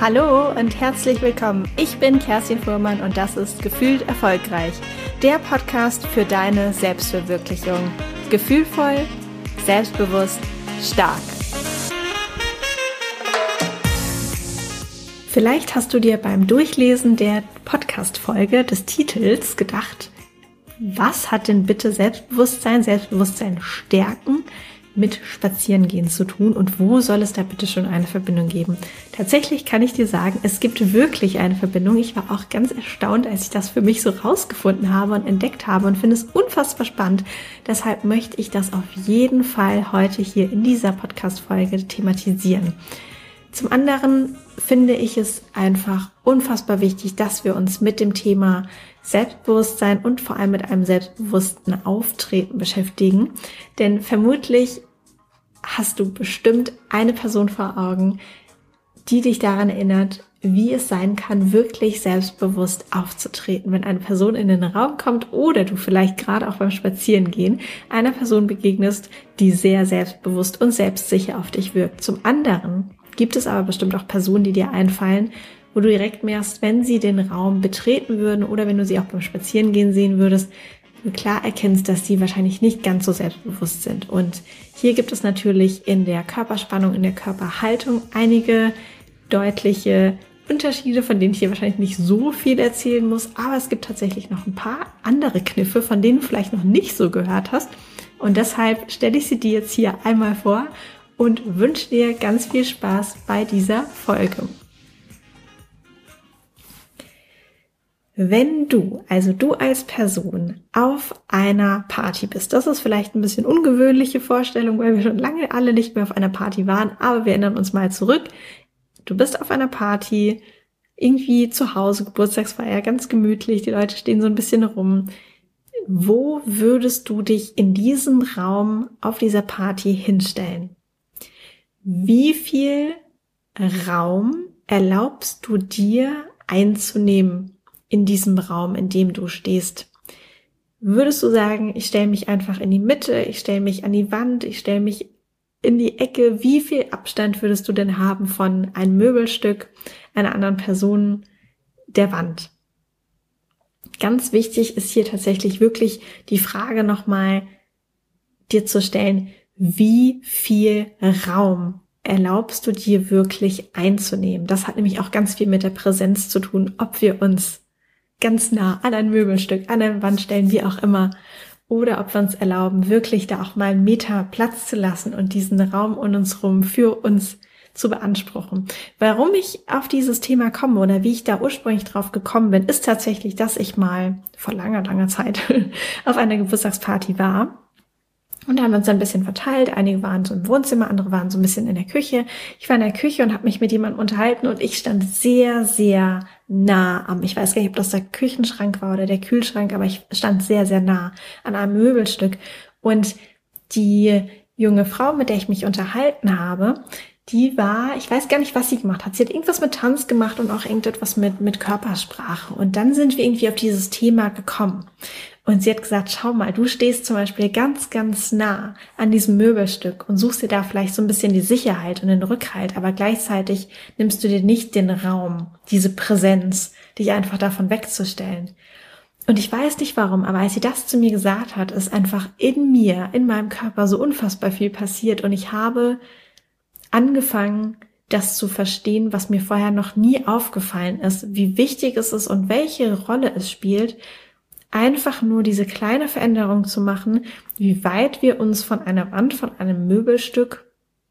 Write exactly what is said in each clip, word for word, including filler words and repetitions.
Hallo und herzlich willkommen. Ich bin Kerstin Fuhrmann und das ist Gefühlt Erfolgreich, der Podcast für deine Selbstverwirklichung. Gefühlvoll, selbstbewusst, stark. Vielleicht hast du dir beim Durchlesen der Podcast-Folge des Titels gedacht, was hat denn bitte Selbstbewusstsein, Selbstbewusstsein stärken mit Spazierengehen zu tun und wo soll es da bitte schon eine Verbindung geben? Tatsächlich kann ich dir sagen, es gibt wirklich eine Verbindung. Ich war auch ganz erstaunt, als ich das für mich so rausgefunden habe und entdeckt habe und finde es unfassbar spannend. Deshalb möchte ich das auf jeden Fall heute hier in dieser Podcast-Folge thematisieren. Zum anderen finde ich es einfach unfassbar wichtig, dass wir uns mit dem Thema Selbstbewusstsein und vor allem mit einem selbstbewussten Auftreten beschäftigen. Denn vermutlich hast du bestimmt eine Person vor Augen, die dich daran erinnert, wie es sein kann, wirklich selbstbewusst aufzutreten. Wenn eine Person in den Raum kommt oder du vielleicht gerade auch beim Spazierengehen einer Person begegnest, die sehr selbstbewusst und selbstsicher auf dich wirkt. Zum anderen gibt es aber bestimmt auch Personen, die dir einfallen, wo du direkt merkst, wenn sie den Raum betreten würden oder wenn du sie auch beim Spazierengehen sehen würdest, du klar erkennst, dass sie wahrscheinlich nicht ganz so selbstbewusst sind. Und hier gibt es natürlich in der Körperspannung, in der Körperhaltung einige deutliche Unterschiede, von denen ich hier wahrscheinlich nicht so viel erzählen muss, aber es gibt tatsächlich noch ein paar andere Kniffe, von denen du vielleicht noch nicht so gehört hast. Und deshalb stelle ich sie dir jetzt hier einmal vor und wünsche dir ganz viel Spaß bei dieser Folge. Wenn du, also du als Person, auf einer Party bist, das ist vielleicht ein bisschen ungewöhnliche Vorstellung, weil wir schon lange alle nicht mehr auf einer Party waren, aber wir erinnern uns mal zurück. Du bist auf einer Party, irgendwie zu Hause, Geburtstagsfeier, ganz gemütlich, die Leute stehen so ein bisschen rum. Wo würdest du dich in diesem Raum auf dieser Party hinstellen? Wie viel Raum erlaubst du dir einzunehmen in diesem Raum, in dem du stehst? Würdest du sagen, ich stelle mich einfach in die Mitte, ich stelle mich an die Wand, ich stelle mich in die Ecke? Wie viel Abstand würdest du denn haben von einem Möbelstück, einer anderen Person, der Wand? Ganz wichtig ist hier tatsächlich wirklich die Frage nochmal dir zu stellen, wie viel Raum erlaubst du dir wirklich einzunehmen? Das hat nämlich auch ganz viel mit der Präsenz zu tun, ob wir uns ganz nah an ein Möbelstück, an eine Wand stellen, wie auch immer, oder ob wir uns erlauben, wirklich da auch mal einen Meter Platz zu lassen und diesen Raum um uns rum für uns zu beanspruchen. Warum ich auf dieses Thema komme oder wie ich da ursprünglich drauf gekommen bin, ist tatsächlich, dass ich mal vor langer, langer Zeit auf einer Geburtstagsparty war. Und da haben wir uns ein bisschen verteilt. Einige waren so im Wohnzimmer, andere waren so ein bisschen in der Küche. Ich war in der Küche und habe mich mit jemandem unterhalten und ich stand sehr, sehr nah am, ich weiß gar nicht, ob das der Küchenschrank war oder der Kühlschrank, aber ich stand sehr, sehr nah an einem Möbelstück. Und die junge Frau, mit der ich mich unterhalten habe, die war, ich weiß gar nicht, was sie gemacht hat. Sie hat irgendwas mit Tanz gemacht und auch irgendetwas mit, mit Körpersprache. Und dann sind wir irgendwie auf dieses Thema gekommen. Und sie hat gesagt, schau mal, du stehst zum Beispiel ganz, ganz nah an diesem Möbelstück und suchst dir da vielleicht so ein bisschen die Sicherheit und den Rückhalt, aber gleichzeitig nimmst du dir nicht den Raum, diese Präsenz, dich einfach davon wegzustellen. Und ich weiß nicht warum, aber als sie das zu mir gesagt hat, ist einfach in mir, in meinem Körper so unfassbar viel passiert und ich habe angefangen, das zu verstehen, was mir vorher noch nie aufgefallen ist, wie wichtig es ist und welche Rolle es spielt, einfach nur diese kleine Veränderung zu machen, wie weit wir uns von einer Wand, von einem Möbelstück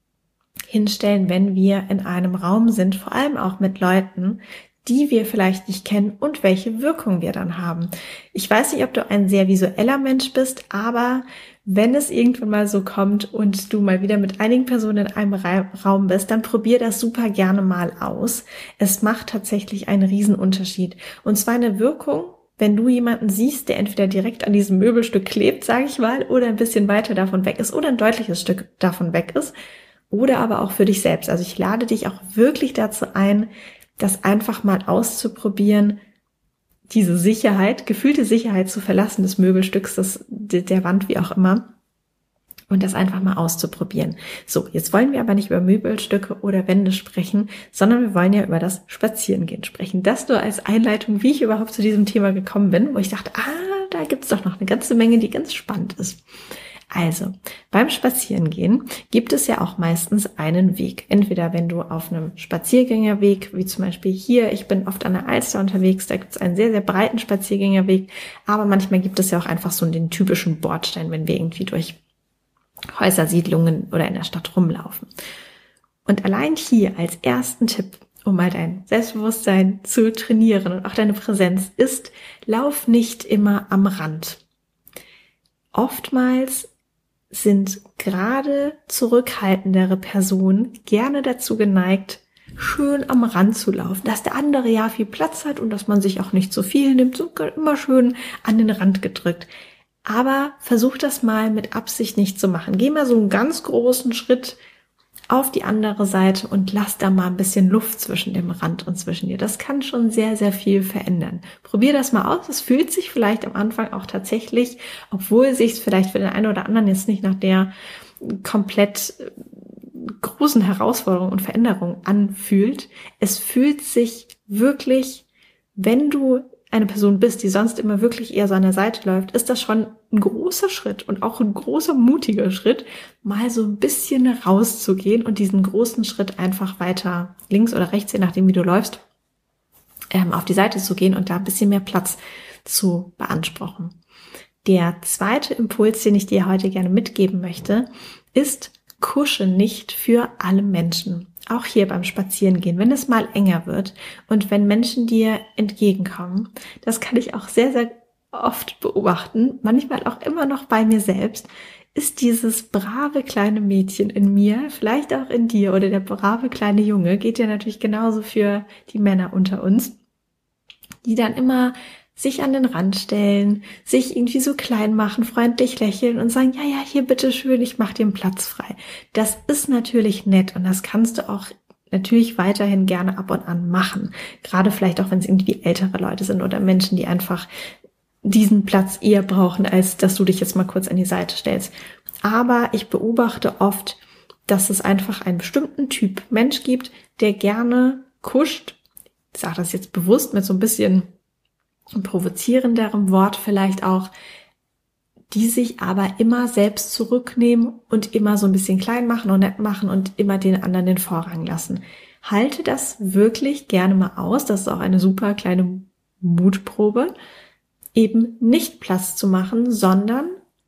hinstellen, wenn wir in einem Raum sind, vor allem auch mit Leuten, die wir vielleicht nicht kennen und welche Wirkung wir dann haben. Ich weiß nicht, ob du ein sehr visueller Mensch bist, aber wenn es irgendwann mal so kommt und du mal wieder mit einigen Personen in einem Ra- Raum bist, dann probier das super gerne mal aus. Es macht tatsächlich einen Riesenunterschied. Und zwar eine Wirkung, wenn du jemanden siehst, der entweder direkt an diesem Möbelstück klebt, sage ich mal, oder ein bisschen weiter davon weg ist oder ein deutliches Stück davon weg ist, oder aber auch für dich selbst. Also ich lade dich auch wirklich dazu ein, das einfach mal auszuprobieren, diese Sicherheit, gefühlte Sicherheit zu verlassen des Möbelstücks, des, der Wand, wie auch immer, und das einfach mal auszuprobieren. So, jetzt wollen wir aber nicht über Möbelstücke oder Wände sprechen, sondern wir wollen ja über das Spazierengehen sprechen. Das nur als Einleitung, wie ich überhaupt zu diesem Thema gekommen bin, wo ich dachte, ah, da gibt's doch noch eine ganze Menge, die ganz spannend ist. Also, beim Spazierengehen gibt es ja auch meistens einen Weg. Entweder wenn du auf einem Spaziergängerweg, wie zum Beispiel hier, ich bin oft an der Alster unterwegs, da gibt es einen sehr, sehr breiten Spaziergängerweg, aber manchmal gibt es ja auch einfach so den typischen Bordstein, wenn wir irgendwie durch Häusersiedlungen oder in der Stadt rumlaufen. Und allein hier als ersten Tipp, um mal dein Selbstbewusstsein zu trainieren und auch deine Präsenz, ist, lauf nicht immer am Rand. Oftmals sind gerade zurückhaltendere Personen gerne dazu geneigt, schön am Rand zu laufen, dass der andere ja viel Platz hat und dass man sich auch nicht so viel nimmt, so immer schön an den Rand gedrückt. Aber versuch das mal mit Absicht nicht zu machen. Geh mal so einen ganz großen Schritt auf die andere Seite und lass da mal ein bisschen Luft zwischen dem Rand und zwischen dir. Das kann schon sehr, sehr viel verändern. Probier das mal aus. Es fühlt sich vielleicht am Anfang auch tatsächlich, obwohl sich es vielleicht für den einen oder anderen jetzt nicht nach der komplett großen Herausforderung und Veränderung anfühlt. Es fühlt sich wirklich, wenn du eine Person bist, die sonst immer wirklich eher so an der Seite läuft, ist das schon ein großer Schritt und auch ein großer, mutiger Schritt, mal so ein bisschen rauszugehen und diesen großen Schritt einfach weiter links oder rechts, je nachdem wie du läufst, ähm, auf die Seite zu gehen und da ein bisschen mehr Platz zu beanspruchen. Der zweite Impuls, den ich dir heute gerne mitgeben möchte, ist, kusche nicht für alle Menschen. Auch hier beim Spazierengehen, wenn es mal enger wird und wenn Menschen dir entgegenkommen, das kann ich auch sehr, sehr oft beobachten, manchmal auch immer noch bei mir selbst, ist dieses brave kleine Mädchen in mir, vielleicht auch in dir oder der brave kleine Junge, geht ja natürlich genauso für die Männer unter uns, die dann immer sich an den Rand stellen, sich irgendwie so klein machen, freundlich lächeln und sagen, ja, ja, hier bitteschön, ich mache dir einen Platz frei. Das ist natürlich nett und das kannst du auch natürlich weiterhin gerne ab und an machen. Gerade vielleicht auch, wenn es irgendwie ältere Leute sind oder Menschen, die einfach diesen Platz eher brauchen, als dass du dich jetzt mal kurz an die Seite stellst. Aber ich beobachte oft, dass es einfach einen bestimmten Typ Mensch gibt, der gerne kuscht. Ich sage das jetzt bewusst mit so ein bisschen provozierenderem Wort vielleicht auch, die sich aber immer selbst zurücknehmen und immer so ein bisschen klein machen und nett machen und immer den anderen den Vorrang lassen. Halte das wirklich gerne mal aus. Das ist auch eine super kleine Mutprobe, eben nicht Platz zu machen, sondern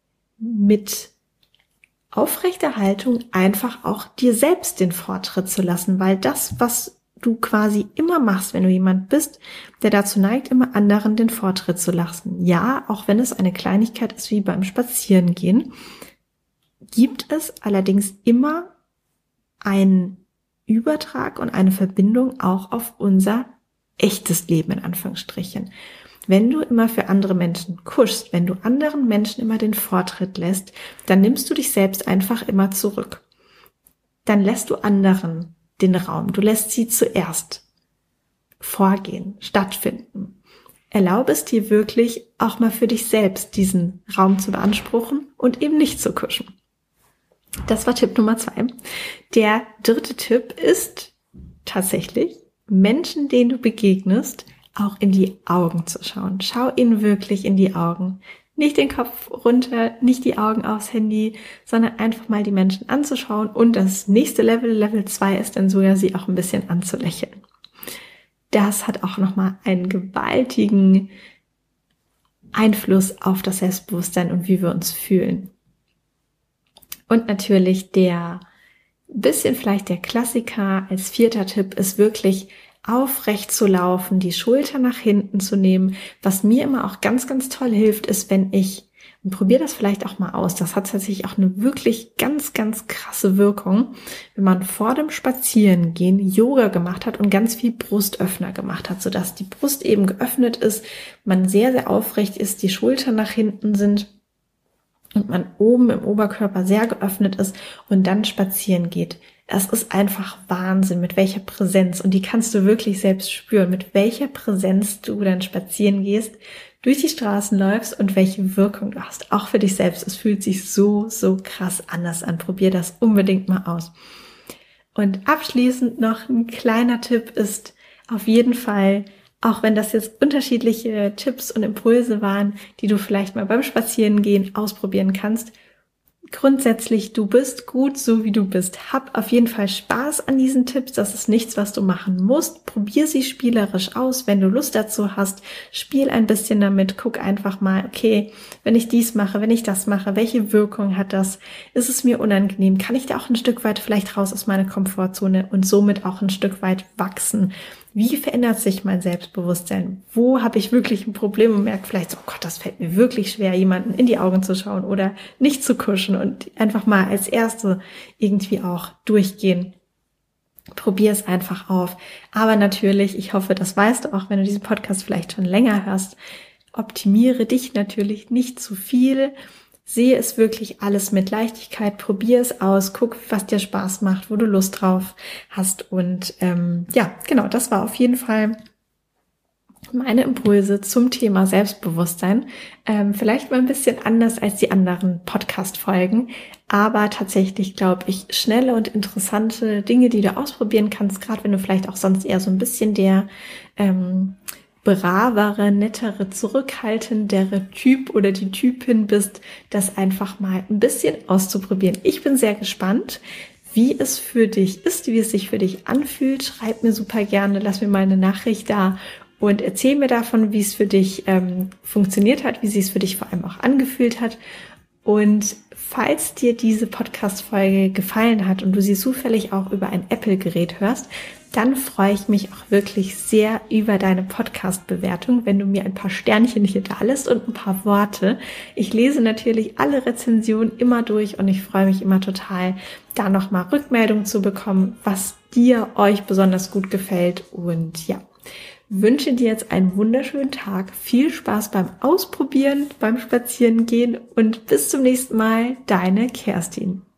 mit aufrechter Haltung einfach auch dir selbst den Vortritt zu lassen, weil das, was du quasi immer machst, wenn du jemand bist, der dazu neigt, immer anderen den Vortritt zu lassen. Ja, auch wenn es eine Kleinigkeit ist wie beim Spazierengehen, gibt es allerdings immer einen Übertrag und eine Verbindung auch auf unser echtes Leben in Anführungsstrichen. Wenn du immer für andere Menschen kuschst, wenn du anderen Menschen immer den Vortritt lässt, dann nimmst du dich selbst einfach immer zurück. Dann lässt du anderen den Raum. Du lässt sie zuerst vorgehen, stattfinden. Erlaube es dir wirklich, auch mal für dich selbst diesen Raum zu beanspruchen und eben nicht zu kuschen. Das war Tipp Nummer zwei. Der dritte Tipp ist tatsächlich, Menschen, denen du begegnest, auch in die Augen zu schauen. Schau ihnen wirklich in die Augen. Nicht den Kopf runter, nicht die Augen aufs Handy, sondern einfach mal die Menschen anzuschauen und das nächste Level, Level zwei ist dann sogar, sie auch ein bisschen anzulächeln. Das hat auch nochmal einen gewaltigen Einfluss auf das Selbstbewusstsein und wie wir uns fühlen. Und natürlich der bisschen vielleicht der Klassiker als vierter Tipp ist wirklich aufrecht zu laufen, die Schulter nach hinten zu nehmen. Was mir immer auch ganz, ganz toll hilft, ist, wenn ich, und probier das vielleicht auch mal aus, das hat tatsächlich auch eine wirklich ganz, ganz krasse Wirkung, wenn man vor dem Spazierengehen Yoga gemacht hat und ganz viel Brustöffner gemacht hat, sodass die Brust eben geöffnet ist, man sehr, sehr aufrecht ist, die Schultern nach hinten sind und man oben im Oberkörper sehr geöffnet ist und dann spazieren geht. Es ist einfach Wahnsinn, mit welcher Präsenz, und die kannst du wirklich selbst spüren, mit welcher Präsenz du dann spazieren gehst, durch die Straßen läufst und welche Wirkung du hast. Auch für dich selbst. Es fühlt sich so, so krass anders an. Probier das unbedingt mal aus. Und abschließend noch ein kleiner Tipp ist auf jeden Fall, auch wenn das jetzt unterschiedliche Tipps und Impulse waren, die du vielleicht mal beim Spazierengehen ausprobieren kannst, grundsätzlich, du bist gut, so wie du bist. Hab auf jeden Fall Spaß an diesen Tipps. Das ist nichts, was du machen musst. Probier sie spielerisch aus, wenn du Lust dazu hast. Spiel ein bisschen damit. Guck einfach mal, okay, wenn ich dies mache, wenn ich das mache, welche Wirkung hat das? Ist es mir unangenehm? Kann ich da auch ein Stück weit vielleicht raus aus meiner Komfortzone und somit auch ein Stück weit wachsen? Wie verändert sich mein Selbstbewusstsein? Wo habe ich wirklich ein Problem und merke vielleicht so, oh Gott, das fällt mir wirklich schwer, jemanden in die Augen zu schauen oder nicht zu kuschen und einfach mal als Erste irgendwie auch durchgehen. Probier es einfach auf. Aber natürlich, ich hoffe, das weißt du auch, wenn du diesen Podcast vielleicht schon länger hörst, optimiere dich natürlich nicht zu viel. Sehe es wirklich alles mit Leichtigkeit, probier es aus, guck, was dir Spaß macht, wo du Lust drauf hast und ähm, ja, genau, das war auf jeden Fall meine Impulse zum Thema Selbstbewusstsein. Ähm, vielleicht mal ein bisschen anders als die anderen Podcast-Folgen, aber tatsächlich, glaube ich, schnelle und interessante Dinge, die du ausprobieren kannst, gerade wenn du vielleicht auch sonst eher so ein bisschen der ähm, bravere, nettere, zurückhaltendere Typ oder die Typin bist, das einfach mal ein bisschen auszuprobieren. Ich bin sehr gespannt, wie es für dich ist, wie es sich für dich anfühlt. Schreib mir super gerne, lass mir mal eine Nachricht da und erzähl mir davon, wie es für dich ähm, funktioniert hat, wie sich es für dich vor allem auch angefühlt hat. Und falls dir diese Podcast-Folge gefallen hat und du sie zufällig auch über ein Apple-Gerät hörst, dann freue ich mich auch wirklich sehr über deine Podcast-Bewertung, wenn du mir ein paar Sternchen hier da lässt und ein paar Worte. Ich lese natürlich alle Rezensionen immer durch und ich freue mich immer total, da nochmal Rückmeldung zu bekommen, was dir, euch besonders gut gefällt. Und ja, wünsche dir jetzt einen wunderschönen Tag, viel Spaß beim Ausprobieren, beim Spazierengehen und bis zum nächsten Mal, deine Kerstin.